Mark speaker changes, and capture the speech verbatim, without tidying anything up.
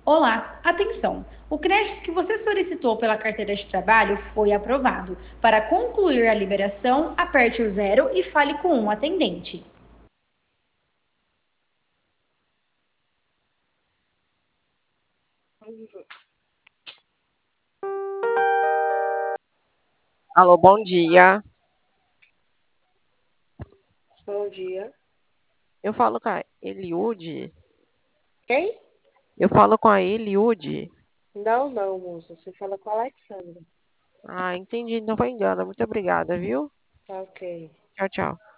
Speaker 1: Olá, atenção! O crédito que você solicitou pela carteira de trabalho foi aprovado. Para concluir a liberação, aperte o zero e fale com um atendente.
Speaker 2: Alô, bom dia.
Speaker 3: Bom dia.
Speaker 2: Eu falo com a Eliude.
Speaker 3: Quem?
Speaker 2: Eu falo com a Eliude.
Speaker 3: Não, não, moça. Você fala com a Alexandra.
Speaker 2: Ah, entendi. Não foi engano. Muito obrigada, viu?
Speaker 3: Tá ok.
Speaker 2: Tchau, tchau.